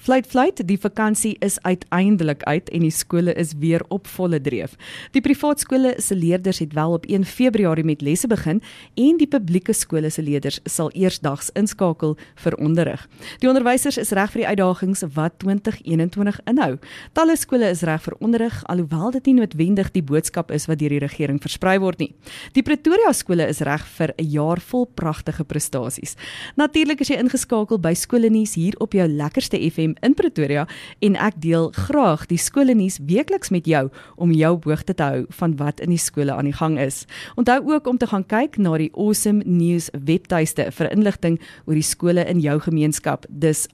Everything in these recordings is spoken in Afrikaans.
Fluit, die vakansie is uiteindelik uit en die skole is weer op volle dreef. Die privaat skole se leerders het wel op 1 Februarie met lesse begin en die publieke skole se leerders sal eersdags inskakel vir onderrig. Die onderwysers is reg vir die uitdagings wat 2021 inhou. Talle skole is reg vir onderrig, alhoewel dit nie noodwendig die boodskap is wat deur die regering versprei word nie. Die Pretoria skole is reg vir 'n jaar vol pragtige prestasies. Natuurlik is jy ingeskakel by Skolenuus hier op jou lekkerste FM in Pretoria en ek deel graag die Skolenuus weekliks met jou om jou op hoogte te hou van wat in die skole aan die gang is. Onthou ook om te gaan kyk na die Awesome News webtuiste vir inligting oor die skole in jou gemeenskap. Dis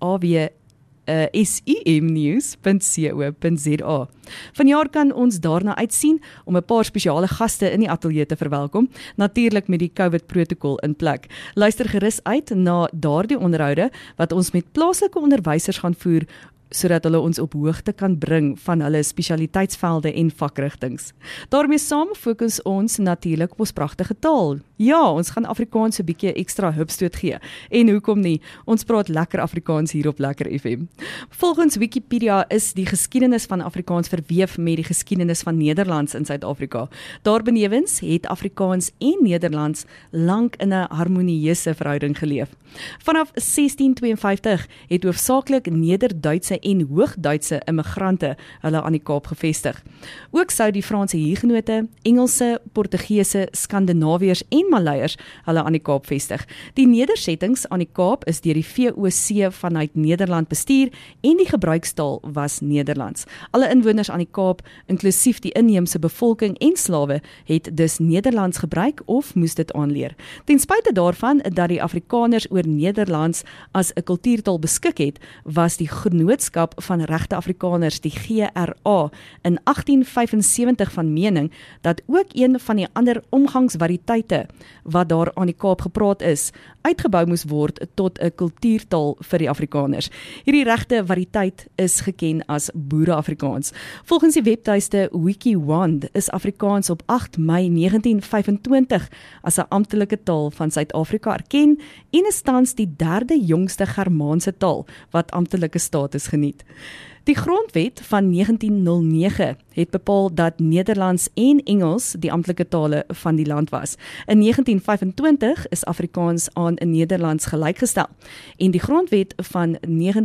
simnews.co.za. Vanjaar kan ons daarna uitsien om 'n paar spesiale gaste in die ateljee te verwelkom, natuurlik met die COVID-protokol in plek. Luister gerus uit na daardie onderhoude wat ons met plaaslike onderwysers gaan voer, sodat hulle ons op hoogte kan bring van hulle spesialiteitsvelde en vakrigtings. Daarmee saam fokus ons natuurlik op ons pragtige taal. Ja, ons gaan Afrikaans 'n bietjie ekstra hupstoot gee. En hoekom nie? Ons praat lekker Afrikaans hier op Lekker FM. Volgens Wikipedia is die geskiedenis van Afrikaans verweef met die geskiedenis van Nederlands in Suid-Afrika. Daarbenewens het Afrikaans en Nederlands lank in 'n harmonieuse verhouding geleef. Vanaf 1652 het hoofsaaklik Neder-Duitse en Hoogduitse immigrante hulle aan die Kaap gevestig. Ook sou die Franse Hugenote, Engelse, Portugese, Skandinawiërs en Maleiers hulle aan die Kaap vestig. Die nedersettings aan die Kaap is deur die VOC vanuit Nederland bestuur en die gebruikstaal was Nederlands. Alle inwoners aan die Kaap, inklusief die inheemse bevolking en slawe, het dus Nederlands gebruik of moes dit aanleer. Ten spyte daarvan dat die Afrikaners oor Nederlands as 'n kultuurtaal beskik het, was die Genootskap van Regte Afrikaners, die GRA, in 1875 van mening dat ook een van die ander omgangsvariëteite wat daar aan die Kaap gepraat is, uitgebou moes word tot 'n kultuurtaal vir die Afrikaners. Hierdie regte variëteit is geken as Boere-Afrikaans. Volgens die webtuiste WikiWand is Afrikaans op 8 Mei 1925 as 'n amptelike taal van Suid-Afrika erken en is tans die 3de jongste Germaanse taal wat amptelike status geniet. Die grondwet van 1909 het bepaal dat Nederlands en Engels die amptelike tale van die land was. In 1925 is Afrikaans aan Nederlands gelykgestel en die grondwet van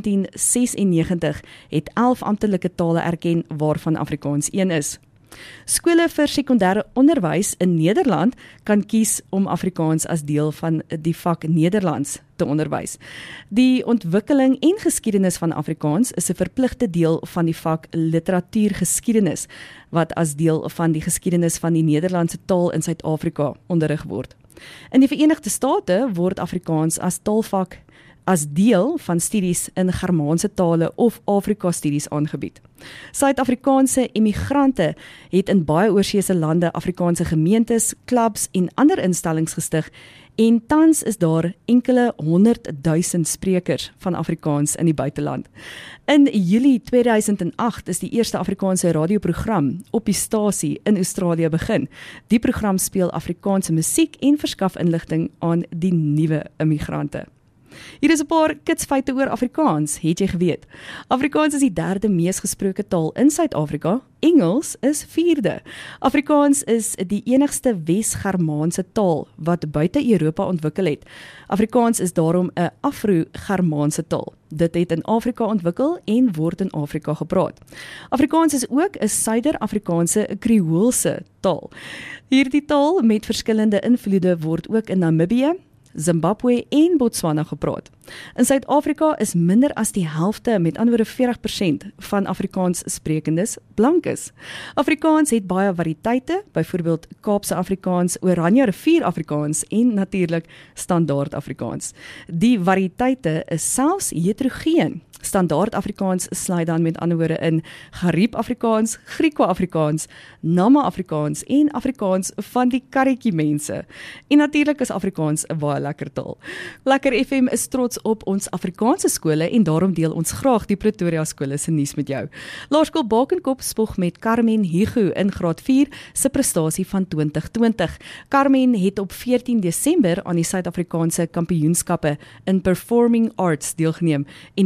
1996 het 11 amptelike tale erken waarvan Afrikaans een is. Skole vir sekondêre onderwys in Nederland kan kies om Afrikaans as deel van die vak Nederlands te onderwys. Die ontwikkeling en geskiedenis van Afrikaans is 'n verpligte deel van die vak literatuurgeskiedenis, wat as deel van die geskiedenis van die Nederlandse taal in Suid-Afrika onderrig word. In die Verenigde State word Afrikaans as taalvak as deel van studies in Germaanse tale of Afrika-studies aangebied. Suid-Afrikaanse emigrante het in baie oorseese lande Afrikaanse gemeentes, klubs en ander instellings gestig en tans is daar enkele 100,000 sprekers van Afrikaans in die buiteland. In Julie 2008 is die eerste Afrikaanse radioprogram op die stasie in Australië begin. Die program speel Afrikaanse musiek en verskaf inligting aan die nuwe immigrante. Hier is 'n paar kitsfeite oor Afrikaans, het jy geweet? Afrikaans is die 3de mees gesproke taal in Suid-Afrika, Engels is 4de. Afrikaans is die enigste Wes-Germaanse taal wat buite Europa ontwikkel het. Afrikaans is daarom 'n Afro-Germaanse taal. Dit het in Afrika ontwikkel en word in Afrika gepraat. Afrikaans is ook 'n Suider-Afrikaanse Kreoolse taal. Hierdie taal met verskillende invloede word ook in Namibië, Zimbabwe en Botswana gepraat. In Suid-Afrika is minder as die helfte, met ander woorde 40% van Afrikaans sprekendes blank is. Afrikaans het baie variëteite, byvoorbeeld Kaapse Afrikaans, Oranje rivier Afrikaans en natuurlik Standaard Afrikaans. Die variëteite is selfs heterogeen. Standaard Afrikaans sluit dan met ander woorde in Gariep Afrikaans, Griekwa-Afrikaans, Nama-Afrikaans en Afrikaans van die karretjie mense. En natuurlik is Afrikaans 'n baie lekker taal. Lekker FM is trots op ons Afrikaanse skole en daarom deel ons graag die Pretoria skole se nuus met jou. Laerskool Bakenkop spog met Carmen Hugo in graad 4 se prestasie van 2020. Carmen het op 14 Desember aan die Suid-Afrikaanse kampioenskappe in Performing Arts deelgeneem en die volgende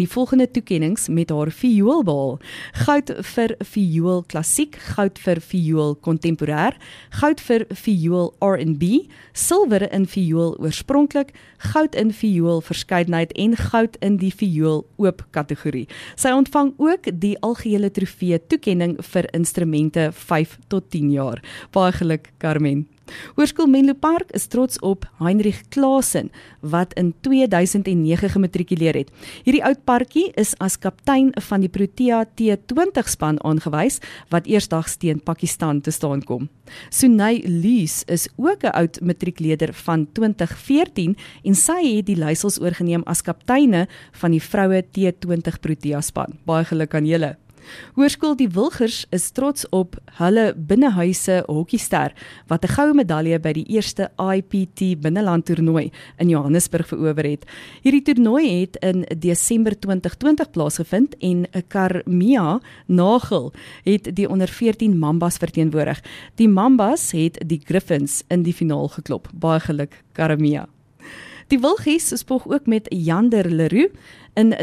toekennings met haar viool behaal. Goud vir viool klassiek, goud vir viool kontemporêr, goud vir viool R&B, silwer in viool oorspronklik, goud in viool verskeidenheid en goud in die viool oop kategorie. Sy ontvang ook die algehele trofee toekenning vir instrumente 5 tot 10 jaar. Baie geluk, Carmen. Hoërskool Menlo Park is trots op Heinrich Klaasen, wat in 2009 gematrikuleer het. Hierdie oud parkie is as kaptein van die Protea T20 span aangewys, wat eersdags teen Pakistan te staan kom. Sunay Lees is ook 'n oud matriekleder van 2014 en sy het die leiersels oorgeneem as kapteine van die vroue T20 Protea span. Baie geluk aan julle. Hoërskool Die Wilgers is trots op hulle binnehuise hockeyster wat 'n goue medalje by die eerste IPT binneland toernooi in Johannesburg verower het. Hierdie toernooi het in Desember 2020 plaasgevind en Carmia Nagel het die onder 14 Mambas verteenwoordig. Die Mambas het die Griffins in die finaal geklop. Baie geluk, Carmia. Die Wilgies spog ook met Jander Leroux. In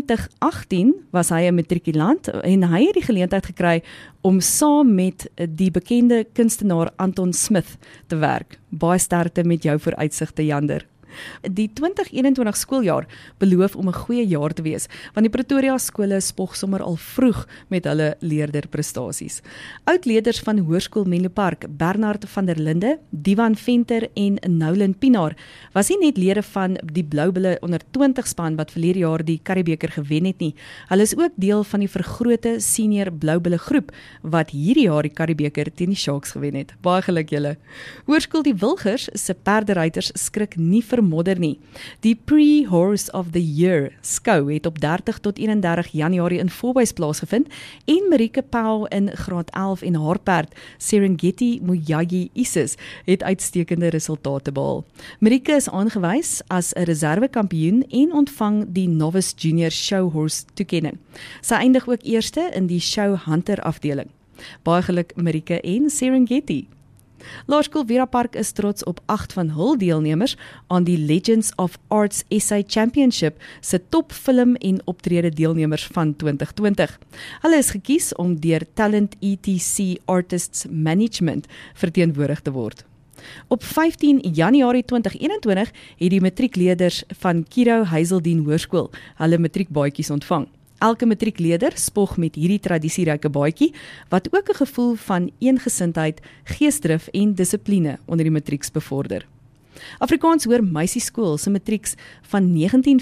2018 was hy 'n matrikulant en hy het die geleentheid gekry om saam met die bekende kunstenaar Anton Smith te werk. Baie sterkte met jou vooruitsigte, Jander. Die 2021 skooljaar beloof om 'n goeie jaar te wees, want die Pretoria skole spog sommer al vroeg met hulle leerderprestasies. Oudleerders van Hoërskool Menlo Park, Bernard van der Linde, Divan Venter en Noulin Pinaar, was nie net lede van die Bloubulle onder 20 span wat verlede jaar die Curriebeeker gewen het nie. Hulle is ook deel van die vergrote senior Bloubulle groep wat hierdie jaar die Curriebeeker teen die Sharks gewen het. Baie geluk julle. Hoërskool Die Wilgers se perderuiters skrik nie vir modder nie. Die Pre-Horse of the Year skou het op 30 tot 31 Januarie in Volbuys plaasgevind en Marieke Pauw in graad 11 en haar perd Serengeti Muyagi Isis het uitstekende resultate behaal. Marieke is aangewys as 'n reservekampioen en ontvang die Novice Junior Show Horse toekenning. Sy eindig ook eerste in die Show Hunter afdeling. Baie geluk Marieke en Serengeti. Laerskool Vera Park is trots op 8 van hul deelnemers aan die Legends of Arts SA Championship se topfilm en optrede deelnemers van 2020. Hulle is gekies om deur Talent ETC Artists Management verteenwoordig te word. Op 15 Januarie 2021 het die matriekleerders van Kiro Hazeldien Hoërskool hulle matriekbaadjies ontvang. Elke matriekleerder spog met hierdie tradisieryke baadjie, wat ook 'n gevoel van eengesindheid, geesdrif en dissipline onder die matrieks bevorder. Afrikaans Hoër Meisieskool se matrieks van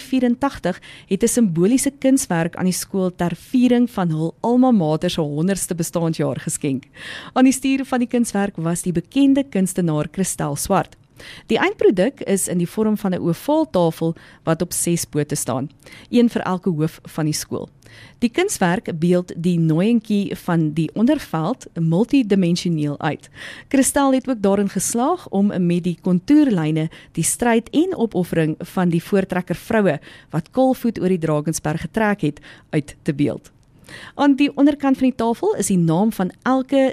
1984 het 'n simboliese kunswerk aan die skool ter viering van hul alma mater se 100ste bestaanjaar geskenk. Aan die stuur van die kunswerk was die bekende kunstenaar Christel Swart. Die eindproduk is in die vorm van 'n ovaaltafel wat op 6 pote staan, een vir elke hoof van die skool. Die kunswerk beeld die nooientjie van die onderveld multidimensioneel uit. Christel het ook daarin geslaag om met die kontoerlyne die stryd en opoffering van die voortrekker vroue wat kaalvoet oor die Drakensberg getrek het uit te beeld. Aan die onderkant van die tafel is die naam van elke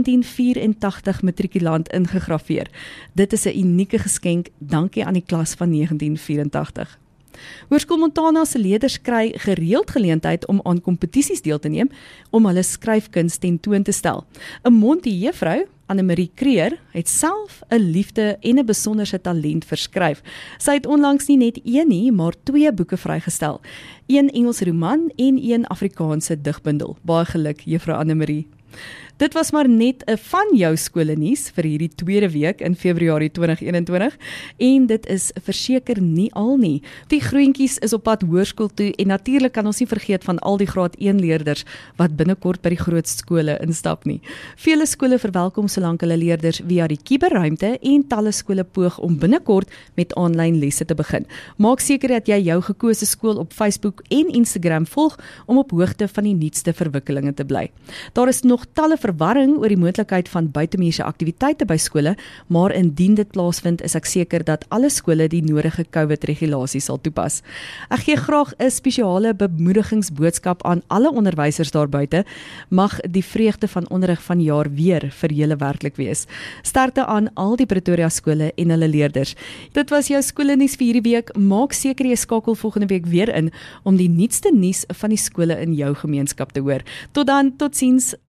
1984 matrikulant ingegraveer. Dit is 'n unieke geskenk, dankie aan die klas van 1984. Hoërskool Montana se leerders kry gereeld geleentheid om aan kompetisies deel te neem om hulle skryfkuns ten toon te stel. 'n Montie juffrou, Annemarie Kreer, het self 'n liefde en 'n besonderse talent vir skryf. Sy het onlangs nie net een nie, maar 2 boeke vrygestel. Een Engelse roman en een Afrikaanse digbundel. Baie geluk, juffrou Annemarie. Dit was maar net 'n van jou skole nuus vir hierdie tweede week in Februarie 2021 en dit is verseker nie al nie. Die groentjies is op pad hoërskool toe en natuurlik kan ons nie vergeet van al die graad 1 leerders wat binnekort by die groot skole instap nie. Vele skole verwelkom solank hulle leerders via die kuberruimte en talle skole poog om binnekort met aanlyn lesse te begin. Maak seker dat jy jou gekose skool op Facebook en Instagram volg om op hoogte van die nuutste verwikkelinge te bly. Daar is nog talle verwarring oor die moontlikheid van buitemuurse aktiwiteite by skole, maar indien dit plaasvind, is ek seker dat alle skole die nodige COVID-regulasies sal toepas. Ek gee graag 'n spesiale bemoedigingsboodskap aan alle onderwysers daar buite. Mag die vreugde van onderrig vanjaar weer vir julle werklik wees. Sterkte aan al die Pretoria skole en hulle leerders. Dit was jou skoolnuus vir hierdie week. Maak seker jy skakel volgende week weer in om die nuutste nuus van die skole in jou gemeenskap te hoor. Tot dan, totsiens.